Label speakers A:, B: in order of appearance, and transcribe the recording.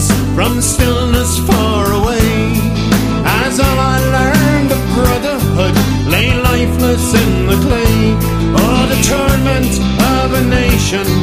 A: silence from stillness far away. As all I learned of brotherhood lay lifeless in the clay. Oh, the torment of a nation